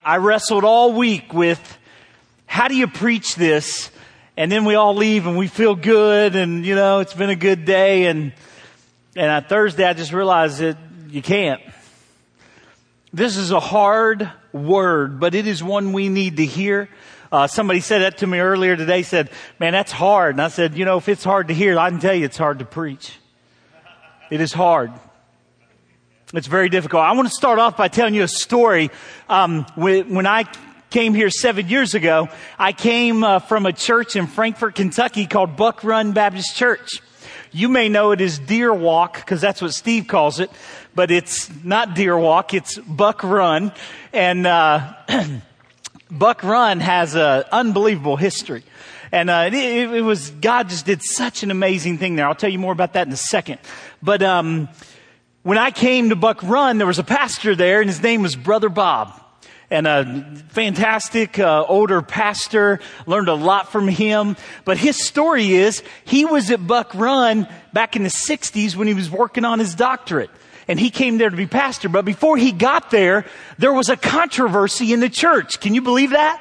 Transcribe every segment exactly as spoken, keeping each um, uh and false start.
I wrestled all week with how do you preach this? And then we all leave and we feel good and, you know, it's been a good day. And, and on Thursday, I just realized that you can't. This is a hard word, but it is one we need to hear. Uh, somebody said that to me earlier today, said, man, that's hard. And I said, you know, if it's hard to hear, I can tell you it's hard to preach. It is hard. It's very difficult. I want to start off by telling you a story. Um, when, when I came here seven years ago, I came uh, from a church in Frankfort, Kentucky called Buck Run Baptist Church. You may know it as Deer Walk because that's what Steve calls it, but it's not Deer Walk, it's Buck Run. And uh, Buck Run has an unbelievable history. And uh, it, it was, God just did such an amazing thing there. I'll tell you more about that in a second. But um, when I came to Buck Run, there was a pastor there, and his name was Brother Bob. And a fantastic uh, older pastor, learned a lot from him. But his story is, he was at Buck Run back in the sixties when he was working on his doctorate. And he came there to be pastor. But before he got there, there was a controversy in the church. Can you believe that?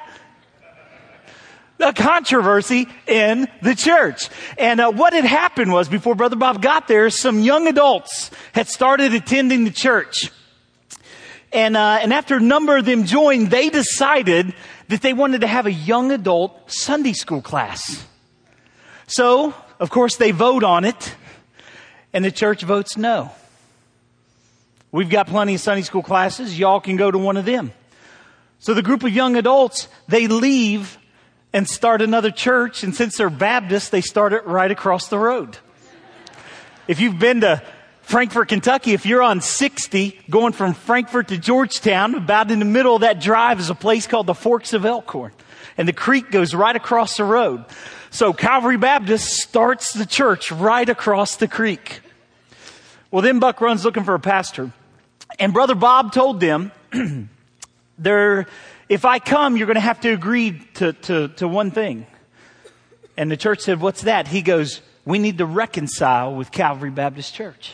A controversy in the church. And uh, what had happened was, before Brother Bob got there, some young adults had started attending the church. And, uh, and after a number of them joined, they decided that they wanted to have a young adult Sunday school class. So, of course, they vote on it, and the church votes no. We've got plenty of Sunday school classes. Y'all can go to one of them. So the group of young adults, they leave and start another church. And since they're Baptists, they start it right across the road. If you've been to Frankfort, Kentucky, if you're on sixty, going from Frankfort to Georgetown, about in the middle of that drive is a place called the Forks of Elkhorn. And the creek goes right across the road. So Calvary Baptist starts the church right across the creek. Well, then Buck Run's looking for a pastor. And Brother Bob told them, there, if I come, you're going to have to agree to, to, to one thing. And the church said, what's that? He goes, we need to reconcile with Calvary Baptist Church.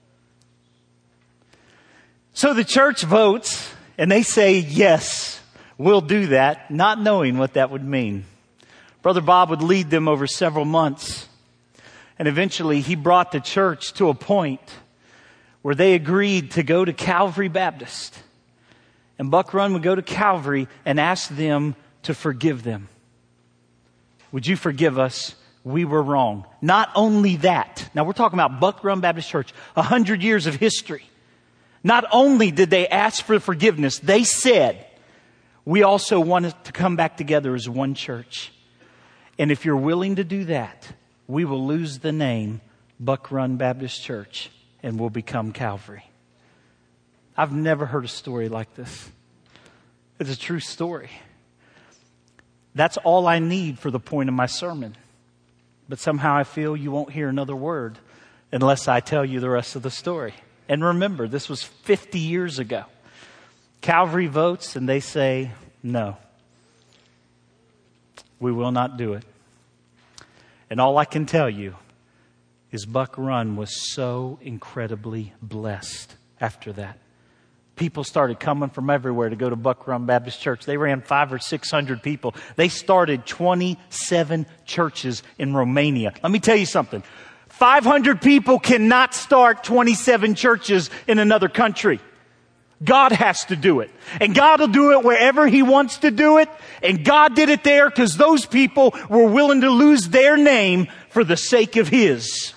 So the church votes, and they say, yes, we'll do that, not knowing what that would mean. Brother Bob would lead them over several months. And eventually he brought the church to a point where they agreed to go to Calvary Baptist. And Buck Run would go to Calvary and ask them to forgive them. Would you forgive us? We were wrong. Not only that. Now we're talking about Buck Run Baptist Church, a hundred years of history. Not only did they ask for forgiveness, they said, we also want to come back together as one church. And if you're willing to do that, we will lose the name Buck Run Baptist Church and we'll become Calvary. I've never heard a story like this. It's a true story. That's all I need for the point of my sermon. But somehow I feel you won't hear another word unless I tell you the rest of the story. And remember, this was fifty years ago. Calvary votes and they say, no, we will not do it. And all I can tell you is Buck Run was so incredibly blessed after that. People started coming from everywhere to go to Buck Run Baptist Church. They ran five or six hundred people. They started twenty-seven churches in Romania. Let me tell you something. five hundred people cannot start twenty-seven churches in another country. God has to do it. And God will do it wherever He wants to do it. And God did it there because those people were willing to lose their name for the sake of His.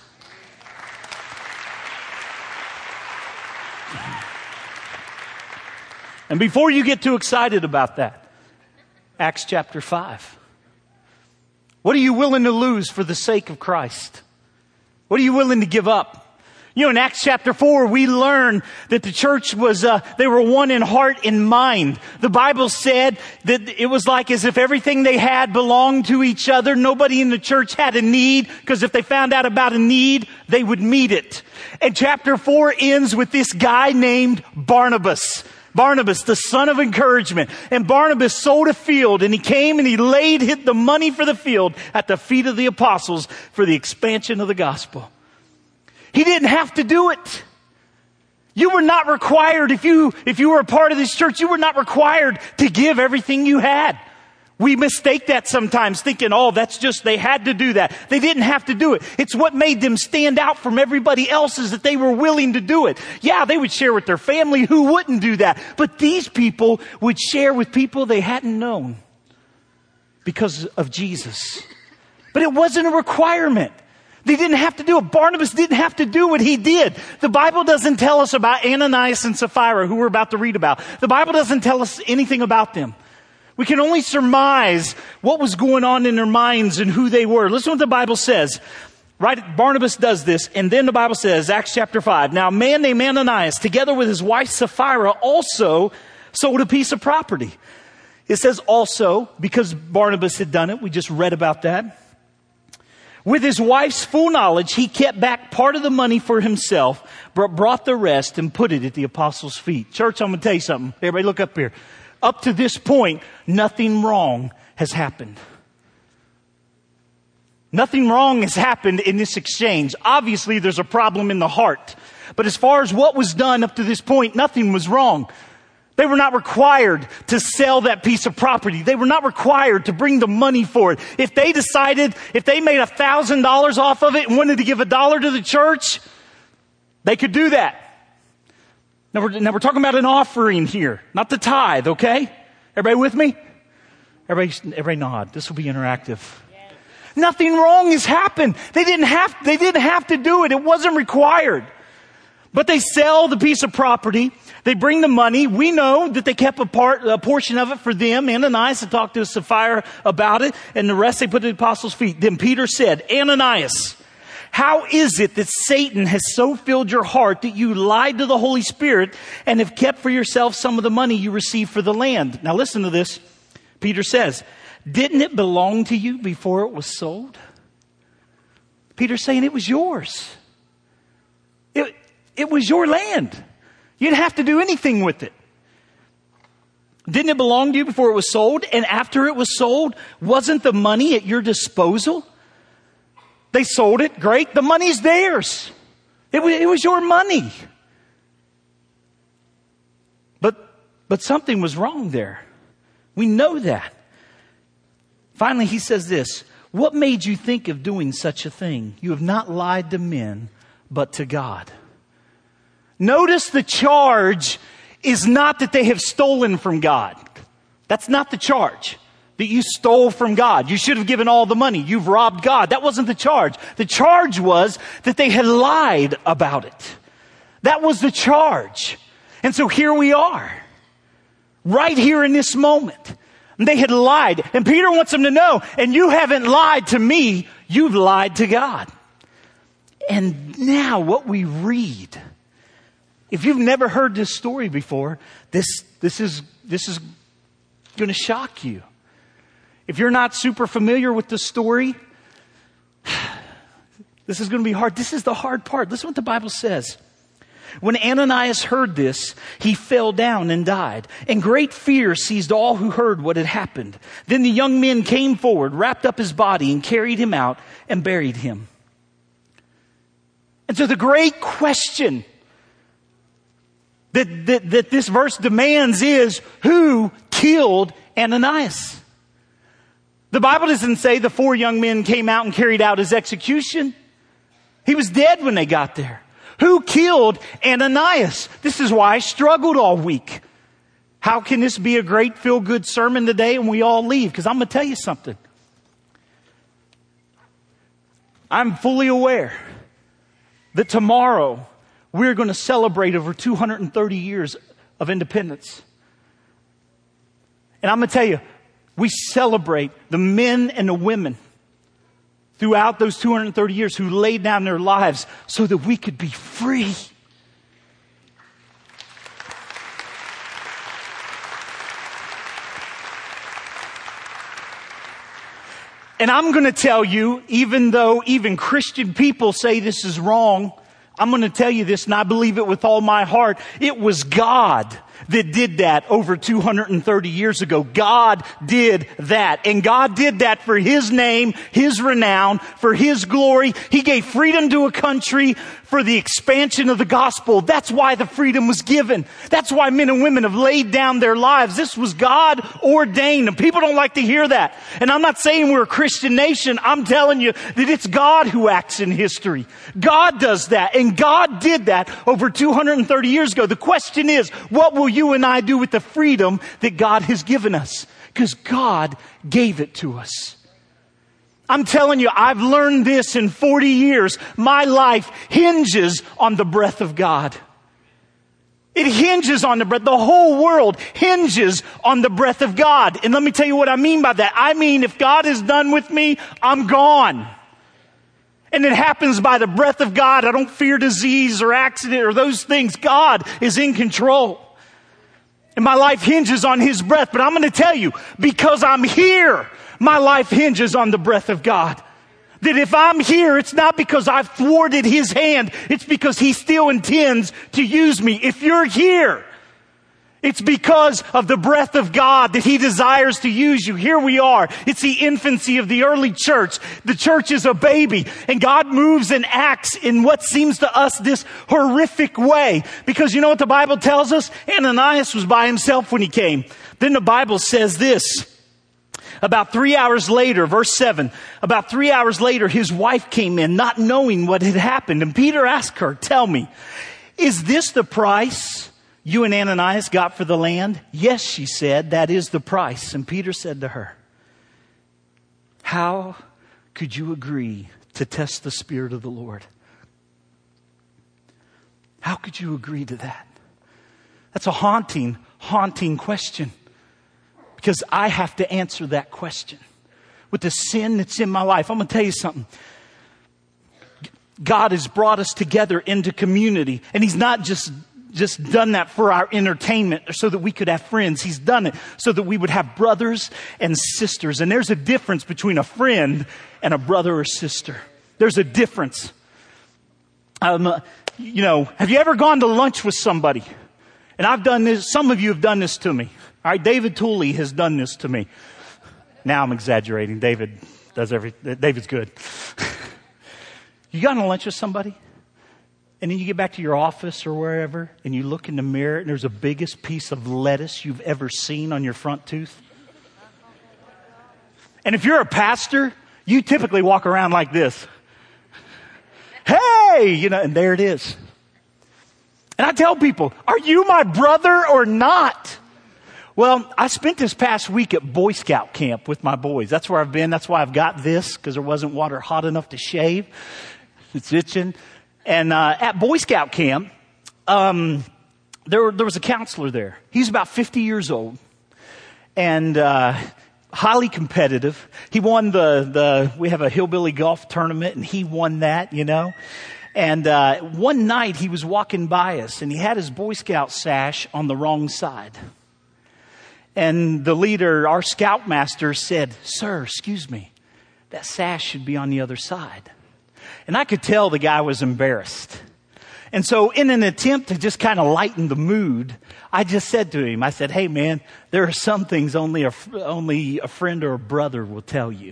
And before you get too excited about that, Acts chapter five. What are you willing to lose for the sake of Christ? What are you willing to give up? You know, in Acts chapter four, we learn that the church was, uh, they were one in heart and mind. The Bible said that it was like as if everything they had belonged to each other. Nobody in the church had a need, because if they found out about a need, they would meet it. And chapter four ends with this guy named Barnabas. Barnabas, the son of encouragement. And Barnabas sold a field, and he came and he laid hit the money for the field at the feet of the apostles for the expansion of the gospel. He didn't have to do it. You were not required, if you, if you were a part of this church, you were not required to give everything you had. We mistake that sometimes, thinking, oh, that's just, they had to do that. They didn't have to do it. It's what made them stand out from everybody else, is that they were willing to do it. Yeah, they would share with their family. Who wouldn't do that? But these people would share with people they hadn't known because of Jesus. But it wasn't a requirement. They didn't have to do it. Barnabas didn't have to do what he did. The Bible doesn't tell us about Ananias and Sapphira, who we're about to read about. The Bible doesn't tell us anything about them. We can only surmise what was going on in their minds and who they were. Listen to what the Bible says. Right? Barnabas does this. And then the Bible says, Acts chapter five, now a man named Ananias, together with his wife Sapphira, also sold a piece of property. It says also, because Barnabas had done it. We just read about that. With his wife's full knowledge, he kept back part of the money for himself, but brought the rest and put it at the apostles' feet. Church, I'm going to tell you something. Everybody look up here. Up to this point, nothing wrong has happened. Nothing wrong has happened in this exchange. Obviously, there's a problem in the heart. But as far as what was done up to this point, nothing was wrong. They were not required to sell that piece of property. They were not required to bring the money for it. If they decided, if they made a thousand dollars off of it and wanted to give a dollar to the church, they could do that. Now we're, now we're talking about an offering here, not the tithe, okay? Everybody with me? Everybody, everybody nod. This will be interactive. Yes. Nothing wrong has happened. They didn't have, they didn't have to do it. It wasn't required. But they sell the piece of property. They bring the money. We know that they kept a part, a portion of it for them. Ananias had talked to Sapphira about it, and the rest they put at the apostles' feet. Then Peter said, Ananias, how is it that Satan has so filled your heart that you lied to the Holy Spirit and have kept for yourself some of the money you received for the land? Now listen to this. Peter says, didn't it belong to you before it was sold? Peter's saying it was yours. It, it was your land. You didn't have to do anything with it. Didn't it belong to you before it was sold? And after it was sold, wasn't the money at your disposal? They sold it. Great. The money's theirs. It was, it was your money. But, but something was wrong there. We know that. Finally, he says this. What made you think of doing such a thing? You have not lied to men, but to God. Notice the charge is not that they have stolen from God. That's not the charge. That you stole from God. You should have given all the money. You've robbed God. That wasn't the charge. The charge was that they had lied about it. That was the charge. And so here we are. Right here in this moment. And they had lied. And Peter wants them to know, and you haven't lied to me. You've lied to God. And now what we read, if you've never heard this story before, this, this is, this is going to shock you. If you're not super familiar with the story, this is going to be hard. This is the hard part. Listen what the Bible says. When Ananias heard this, he fell down and died. And great fear seized all who heard what had happened. Then the young men came forward, wrapped up his body, and carried him out and buried him. And so the great question that, that, that this verse demands is, who killed Ananias? The Bible doesn't say the four young men came out and carried out his execution. He was dead when they got there. Who killed Ananias? This is why I struggled all week. How can this be a great feel-good sermon today and we all leave? Because I'm going to tell you something. I'm fully aware that tomorrow we're going to celebrate over two hundred thirty years of independence. And I'm going to tell you, we celebrate the men and the women throughout those two hundred thirty years who laid down their lives so that we could be free. And I'm going to tell you, even though even Christian people say this is wrong, I'm going to tell you this, and I believe it with all my heart. It was God that did that over two hundred thirty years ago. God did that. And God did that for His name, His renown, for His glory. He gave freedom to a country for the expansion of the gospel. That's why the freedom was given. That's why men and women have laid down their lives. This was God ordained, and people don't like to hear that. And I'm not saying we're a Christian nation. I'm telling you that it's God who acts in history. God does that, and God did that over two hundred thirty years ago. The question is, what will you and I do with the freedom that God has given us? Because God gave it to us. I'm telling you, I've learned this in forty years. My life hinges on the breath of God. It hinges on the breath. The whole world hinges on the breath of God. And let me tell you what I mean by that. I mean, if God is done with me, I'm gone. And it happens by the breath of God. I don't fear disease or accident or those things. God is in control. And my life hinges on His breath. But I'm going to tell you, because I'm here, my life hinges on the breath of God. That if I'm here, it's not because I've thwarted His hand. It's because He still intends to use me. If you're here, it's because of the breath of God that He desires to use you. Here we are. It's the infancy of the early church. The church is a baby, and God moves and acts in what seems to us this horrific way. Because you know what the Bible tells us? Ananias was by himself when he came. Then the Bible says this. About three hours later, verse seven, about three hours later, his wife came in, not knowing what had happened. And Peter asked her, tell me, is this the price you and Ananias got for the land? Yes, she said, that is the price. And Peter said to her, how could you agree to test the Spirit of the Lord? How could you agree to that? That's a haunting, haunting question. Because I have to answer that question. With the sin that's in my life, I'm going to tell you something. God has brought us together into community. And He's not just, just done that for our entertainment or so that we could have friends. He's done it so that we would have brothers and sisters. And there's a difference between a friend and a brother or sister. There's a difference. Um, uh, you know, have you ever gone to lunch with somebody? And I've done this. Some of you have done this to me. All right, David Tooley has done this to me. Now I'm exaggerating. David does every. David's good. You got on lunch with somebody, and then you get back to your office or wherever, and you look in the mirror, and there's the biggest piece of lettuce you've ever seen on your front tooth. And if you're a pastor, you typically walk around like this. Hey, you know, and there it is. And I tell people, are you my brother or not? Well, I spent this past week at Boy Scout camp with my boys. That's where I've been. That's why I've got this, because there wasn't water hot enough to shave. It's itching. And uh, at Boy Scout camp, um, there, there was a counselor there. He's about fifty years old and uh, highly competitive. He won the, the, we have a hillbilly golf tournament, and he won that, you know. And uh, one night he was walking by us, and he had his Boy Scout sash on the wrong side. And the leader, our scoutmaster, said, sir, excuse me, that sash should be on the other side. And I could tell the guy was embarrassed. And so in an attempt to just kind of lighten the mood, I just said to him, I said, hey, man, there are some things only a, only a friend or a brother will tell you.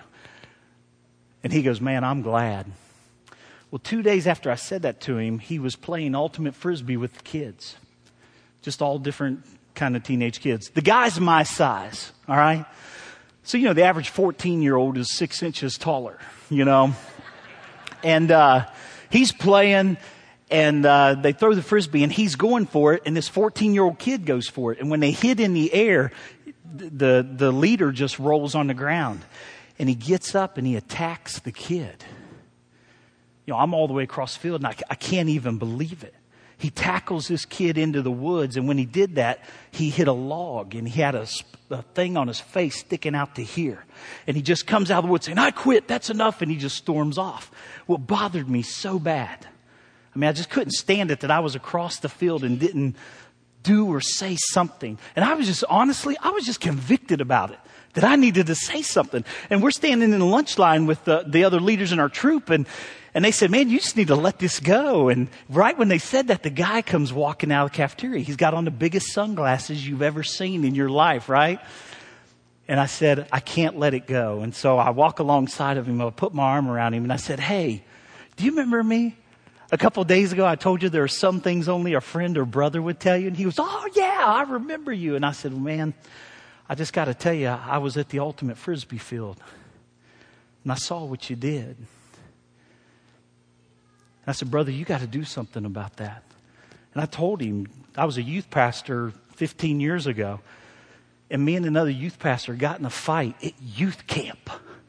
And he goes, man, I'm glad. Well, two days after I said that to him, he was playing ultimate frisbee with the kids. Just all different kind of teenage kids. The guy's my size, all right? So, you know, the average fourteen-year-old is six inches taller, you know? And uh, he's playing, and uh, they throw the frisbee, and he's going for it, and this fourteen-year-old kid goes for it. And when they hit in the air, the, the leader just rolls on the ground. And he gets up, and he attacks the kid. You know, I'm all the way across the field, and I, I can't even believe it. He tackles this kid into the woods, and when he did that, he hit a log, and he had a, a thing on his face sticking out to here. And he just comes out of the woods saying, I quit, that's enough, and he just storms off. Well, it bothered me so bad. I mean, I just couldn't stand it that I was across the field and didn't do or say something. And I was just, honestly, I was just convicted about it, that I needed to say something. And we're standing in the lunch line with the, the other leaders in our troop, and And they said, man, you just need to let this go. And right when they said that, the guy comes walking out of the cafeteria. He's got on the biggest sunglasses you've ever seen in your life, right? And I said, I can't let it go. And so I walk alongside of him. I put my arm around him, and I said, hey, do you remember me? A couple of days ago, I told you there are some things only a friend or brother would tell you. And he was, oh, yeah, I remember you. And I said, well, man, I just got to tell you, I was at the Ultimate Frisbee field. And I saw what you did. And I said, brother, you got to do something about that. And I told him, I was a youth pastor fifteen years ago. And me and another youth pastor got in a fight at youth camp.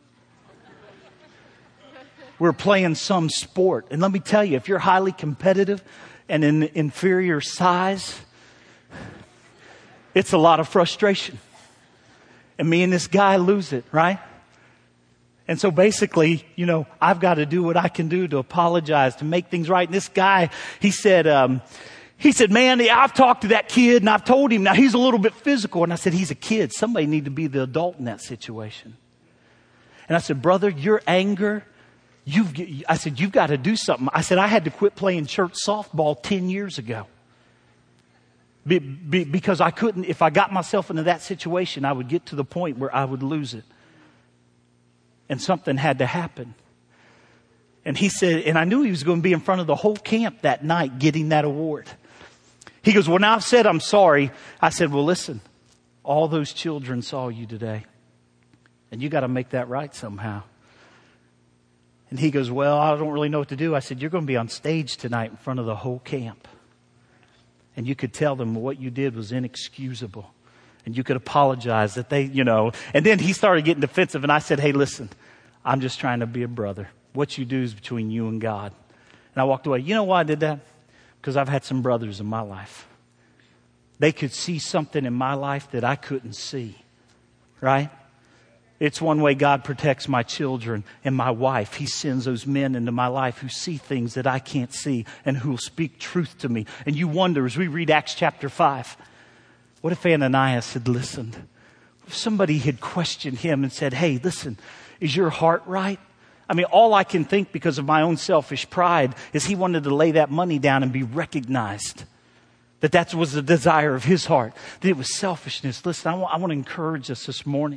We were playing some sport. And let me tell you, if you're highly competitive and in inferior size, it's a lot of frustration. And me and this guy lose it, right? And so basically, you know, I've got to do what I can do to apologize, to make things right. And this guy, he said, um, he said, man, I've talked to that kid and I've told him now he's a little bit physical. And I said, he's a kid. Somebody need to be the adult in that situation. And I said, brother, your anger, you've, I said, you've got to do something. I said, I had to quit playing church softball ten years ago. Be, be, because I couldn't, if I got myself into that situation, I would get to the point where I would lose it. And something had to happen. And he said, and I knew he was going to be in front of the whole camp that night getting that award. He goes, well, now I've said I'm sorry. I said, well, listen, all those children saw you today. And you got to make that right somehow. And he goes, well, I don't really know what to do. I said, you're going to be on stage tonight in front of the whole camp. And you could tell them what you did was inexcusable. And you could apologize that they, you know. And then he started getting defensive. And I said, hey, listen, I'm just trying to be a brother. What you do is between you and God. And I walked away. You know why I did that? Because I've had some brothers in my life. They could see something in my life that I couldn't see. Right? It's one way God protects my children and my wife. He sends those men into my life who see things that I can't see and who will speak truth to me. And you wonder, as we read Acts chapter five, what if Ananias had listened? If somebody had questioned him and said, hey, listen, is your heart right? I mean, all I can think because of my own selfish pride is he wanted to lay that money down and be recognized. That that was the desire of his heart. That it was selfishness. Listen, I want, I want to encourage us this morning.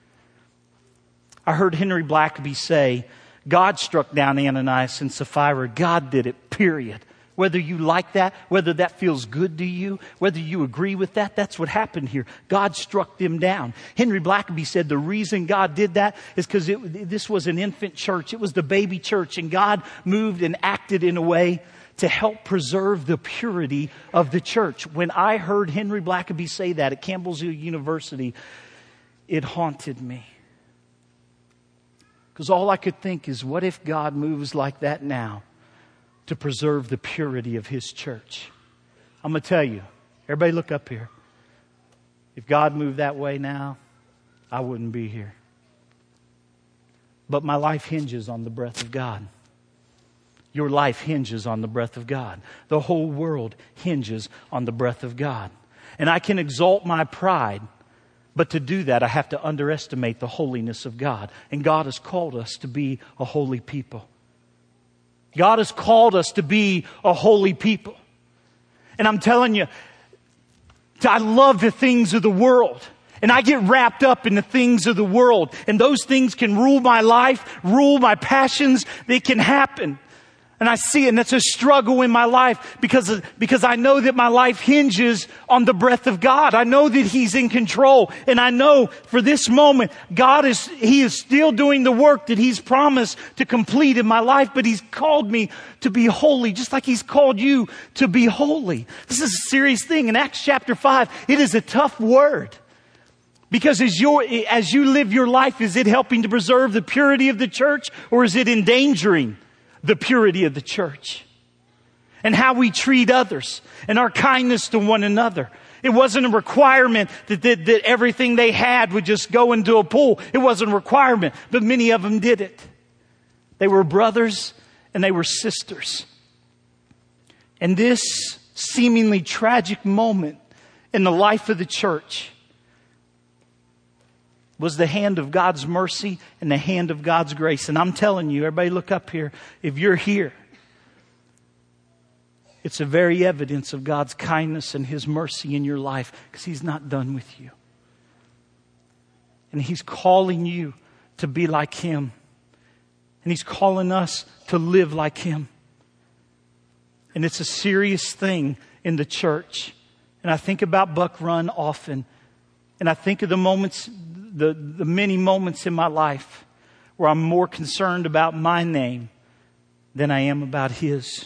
I heard Henry Blackaby say, God struck down Ananias and Sapphira. God did it, period. Whether you like that, whether that feels good to you, whether you agree with that, that's what happened here. God struck them down. Henry Blackaby said the reason God did that is because this was an infant church. It was the baby church, and God moved and acted in a way to help preserve the purity of the church. When I heard Henry Blackaby say that at Campbellsville University, it haunted me. Because all I could think is, what if God moves like that now to preserve the purity of His church? I'm going to tell you, everybody look up here. If God moved that way now, I wouldn't be here. But my life hinges on the breath of God. Your life hinges on the breath of God. The whole world hinges on the breath of God. And I can exalt my pride, but to do that, I have to underestimate the holiness of God. And God has called us to be a holy people. God has called us to be a holy people. And I'm telling you, I love the things of the world. And I get wrapped up in the things of the world. And those things can rule my life, rule my passions. They can happen. And I see it, and it's a struggle in my life because, because I know that my life hinges on the breath of God. I know that He's in control. And I know for this moment, God is, He is still doing the work that He's promised to complete in my life. But He's called me to be holy, just like He's called you to be holy. This is a serious thing. In Acts chapter five, it is a tough word. Because as, your, as you live your life, is it helping to preserve the purity of the church, or is it endangering the purity of the church? And how we treat others and our kindness to one another. It wasn't a requirement that, that, that everything they had would just go into a pool. It wasn't a requirement, but many of them did it. They were brothers and they were sisters. And this seemingly tragic moment in the life of the church was the hand of God's mercy and the hand of God's grace. And I'm telling you, everybody look up here. If you're here, it's a very evidence of God's kindness and His mercy in your life, because He's not done with you. And He's calling you to be like Him. And He's calling us to live like Him. And it's a serious thing in the church. And I think about Buck Run often. And I think of the moments, the, the many moments in my life where I'm more concerned about my name than I am about his.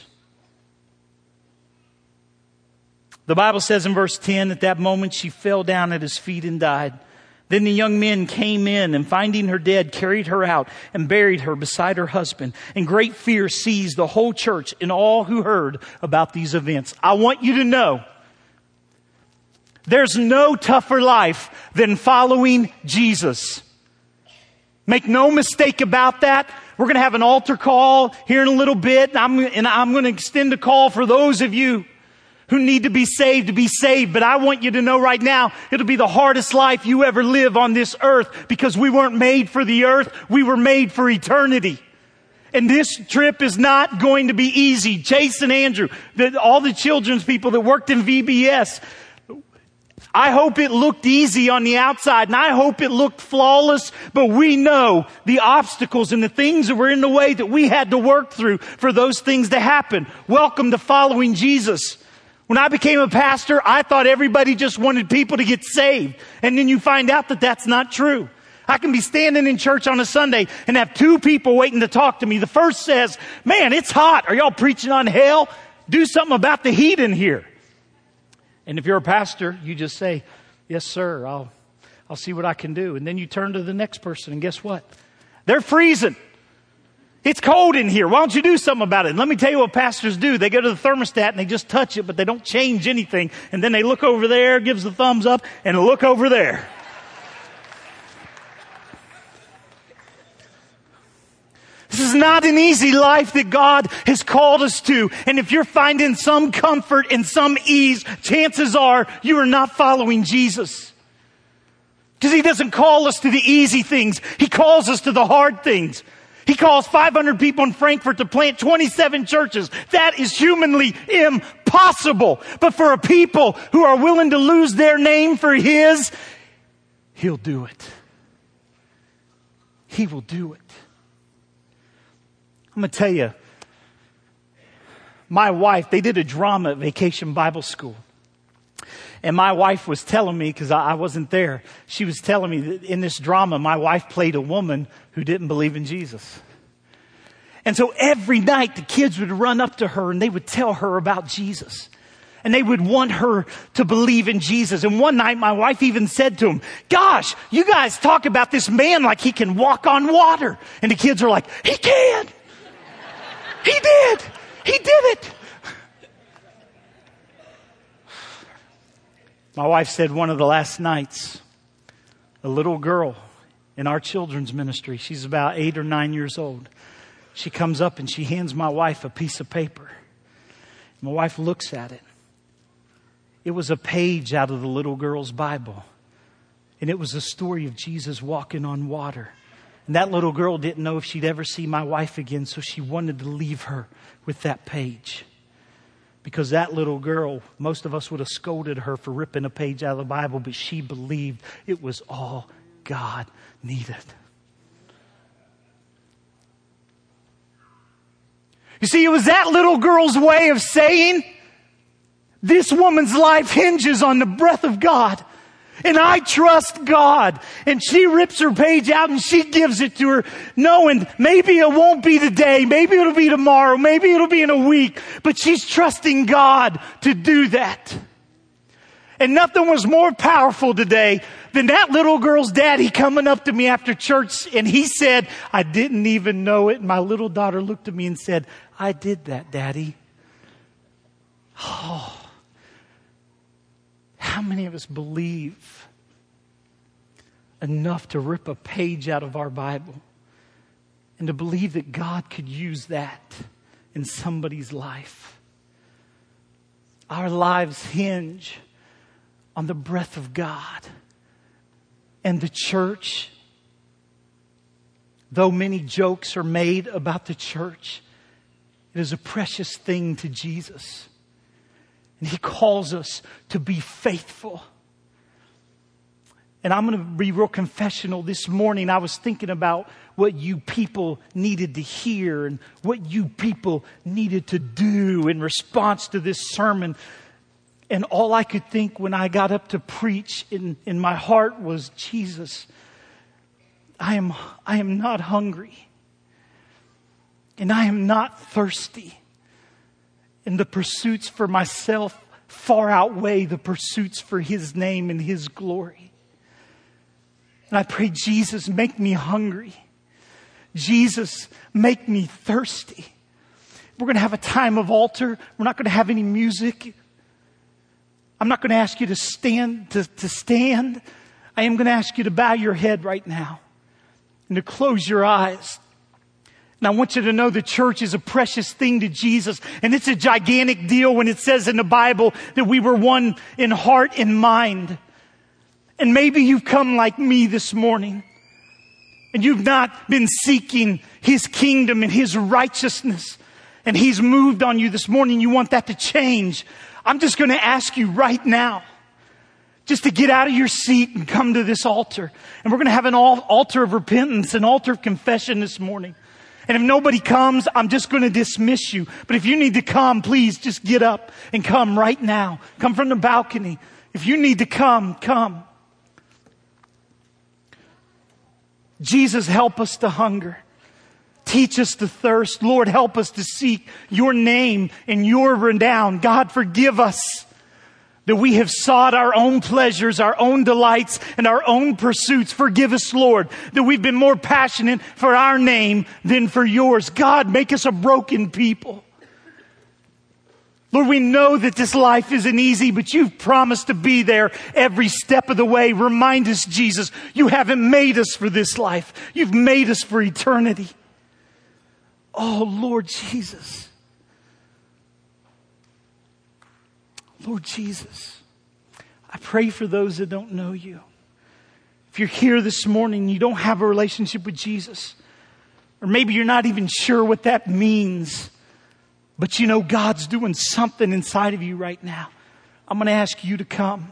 The Bible says in verse ten, at that moment she fell down at his feet and died. Then the young men came in and finding her dead, carried her out and buried her beside her husband. And great fear seized the whole church and all who heard about these events. I want you to know, there's no tougher life than following Jesus. Make no mistake about that. We're going to have an altar call here in a little bit. And I'm, and I'm going to extend a call for those of you who need to be saved to be saved. But I want you to know right now, it'll be the hardest life you ever live on this earth, because we weren't made for the earth. We were made for eternity. And this trip is not going to be easy. Jason, Andrew, the, all the children's people that worked in V B S, I hope it looked easy on the outside, and I hope it looked flawless, but we know the obstacles and the things that were in the way that we had to work through for those things to happen. Welcome to following Jesus. When I became a pastor, I thought everybody just wanted people to get saved. And then you find out that that's not true. I can be standing in church on a Sunday and have two people waiting to talk to me. The first says, man, it's hot. Are y'all preaching on hell? Do something about the heat in here. And if you're a pastor, you just say, yes, sir, I'll, I'll see what I can do. And then you turn to the next person, and guess what? They're freezing. It's cold in here. Why don't you do something about it? And let me tell you what pastors do. They go to the thermostat and they just touch it, but they don't change anything. And then they look over there, gives the thumbs up, and look over there. This is not an easy life that God has called us to. And if you're finding some comfort and some ease, chances are you are not following Jesus. Because He doesn't call us to the easy things. He calls us to the hard things. He calls five hundred people in Frankfurt to plant twenty-seven churches. That is humanly impossible. But for a people who are willing to lose their name for His, He'll do it. He will do it. I'm going to tell you, my wife, they did a drama at Vacation Bible School. And my wife was telling me, because I wasn't there, she was telling me that in this drama, my wife played a woman who didn't believe in Jesus. And so every night the kids would run up to her and they would tell her about Jesus. And they would want her to believe in Jesus. And one night my wife even said to them, gosh, you guys talk about this man like he can walk on water. And the kids are like, he can. He did. He did it. My wife said one of the last nights, a little girl in our children's ministry, she's about eight or nine years old. She comes up and she hands my wife a piece of paper. My wife looks at it. It was a page out of the little girl's Bible. And it was a story of Jesus walking on water. And that little girl didn't know if she'd ever see my wife again, so she wanted to leave her with that page. Because that little girl, most of us would have scolded her for ripping a page out of the Bible, but she believed it was all God needed. You see, it was that little girl's way of saying, this woman's life hinges on the breath of God. And I trust God. And she rips her page out and she gives it to her, knowing maybe it won't be today, maybe it'll be tomorrow, maybe it'll be in a week. But she's trusting God to do that. And nothing was more powerful today than that little girl's daddy coming up to me after church. And he said, I didn't even know it. And my little daughter looked at me and said, I did that, Daddy. Oh. How many of us believe enough to rip a page out of our Bible and to believe that God could use that in somebody's life? Our lives hinge on the breath of God. And the church, though many jokes are made about the church, it is a precious thing to Jesus. And He calls us to be faithful. And I'm going to be real confessional. This morning I was thinking about what you people needed to hear and what you people needed to do in response to this sermon. And all I could think when I got up to preach in, in my heart was, Jesus, I am, I am not hungry. And I am not thirsty. And the pursuits for myself far outweigh the pursuits for His name and His glory. And I pray, Jesus, make me hungry. Jesus, make me thirsty. We're going to have a time of altar. We're not going to have any music. I'm not going to ask you to stand, to, to stand. I am going to ask you to bow your head right now and to close your eyes. And I want you to know the church is a precious thing to Jesus. And it's a gigantic deal when it says in the Bible that we were one in heart and mind. And maybe you've come like me this morning. And you've not been seeking His kingdom and His righteousness. And He's moved on you this morning. You want that to change. I'm just going to ask you right now just to get out of your seat and come to this altar. And we're going to have an altar of repentance, an altar of confession this morning. And if nobody comes, I'm just going to dismiss you. But if you need to come, please just get up and come right now. Come from the balcony. If you need to come, come. Jesus, help us to hunger. Teach us to thirst. Lord, help us to seek Your name and Your renown. God, forgive us that we have sought our own pleasures, our own delights, and our own pursuits. Forgive us, Lord, that we've been more passionate for our name than for Yours. God, make us a broken people. Lord, we know that this life isn't easy, but You've promised to be there every step of the way. Remind us, Jesus, You haven't made us for this life. You've made us for eternity. Oh, Lord Jesus. Lord Jesus, I pray for those that don't know You. If you're here this morning and you don't have a relationship with Jesus, or maybe you're not even sure what that means, but you know God's doing something inside of you right now, I'm going to ask you to come.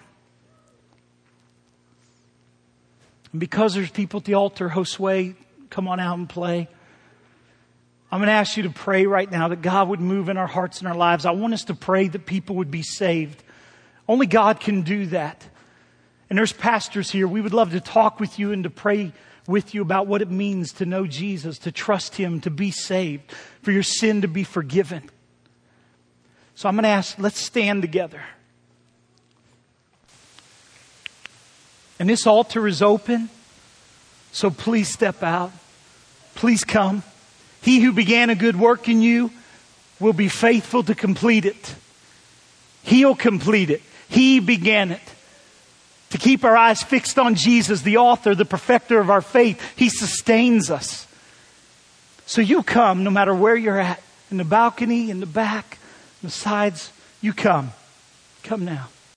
And because there's people at the altar, Josue, come on out and play. I'm going to ask you to pray right now that God would move in our hearts and our lives. I want us to pray that people would be saved. Only God can do that. And there's pastors here. We would love to talk with you and to pray with you about what it means to know Jesus, to trust Him, to be saved, for your sin to be forgiven. So I'm going to ask, let's stand together. And this altar is open, so please step out. Please come. He who began a good work in you will be faithful to complete it. He'll complete it. He began it. To keep our eyes fixed on Jesus, the author, the perfecter of our faith. He sustains us. So you come no matter where you're at. In the balcony, in the back, the sides. You come. Come now.